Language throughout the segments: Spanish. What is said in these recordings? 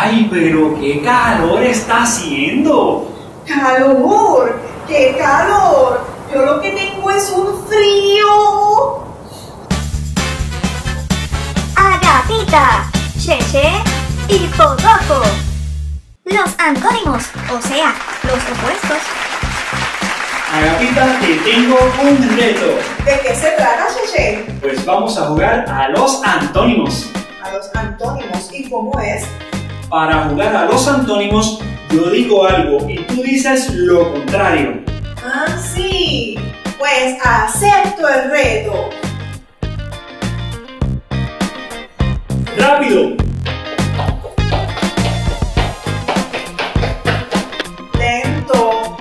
¡Ay, pero qué calor está haciendo! ¡Calor! ¡Qué calor! Yo lo que tengo es un frío. Agapita, Cheche y Podoco. Los antónimos, o sea, los opuestos. Agapita, te tengo un reto. ¿De qué se trata, Cheche? Pues vamos a jugar a los antónimos. A los antónimos. ¿Y cómo es? Para jugar a los antónimos, yo digo algo y tú dices lo contrario. Ah, sí. Pues acepto el reto. ¡Rápido! Lento.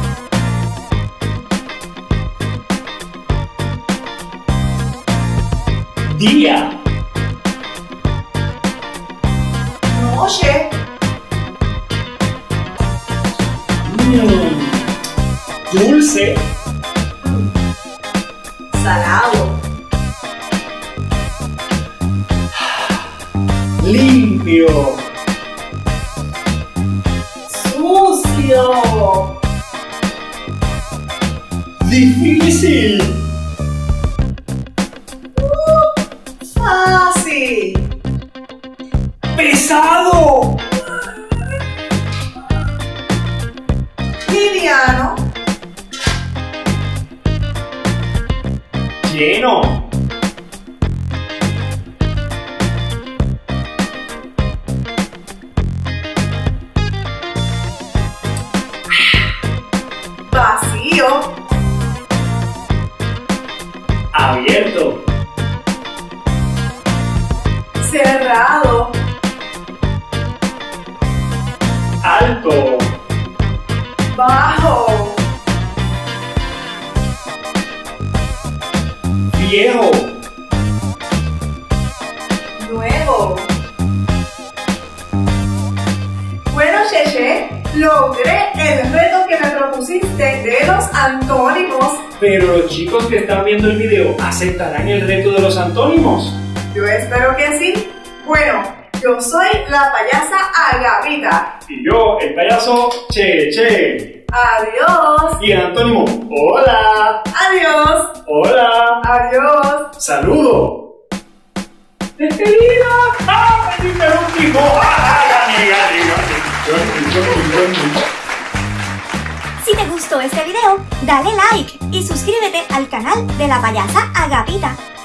Día. Noche. Dulce. Salado. Limpio. Sucio. Difícil. Fácil. Pesado. Liviano. Lleno. Vacío. Abierto. Cerrado. Alto. Bajo. Viejo. Nuevo. Bueno, Cheche, logré el reto que me propusiste de los antónimos. Pero los chicos que están viendo el video, ¿aceptarán el reto de los antónimos? Yo espero que sí. Bueno, yo soy la payasa Agapita. Y yo, el payaso Cheche. Adiós. Y el antónimo, hola. Adiós. Hola. Adiós. Saludo. Despedida. ¡Ah! ¡Me interrumpí! ¡Ah! Si te gustó este video, dale like y suscríbete al canal de la payasa Agapita.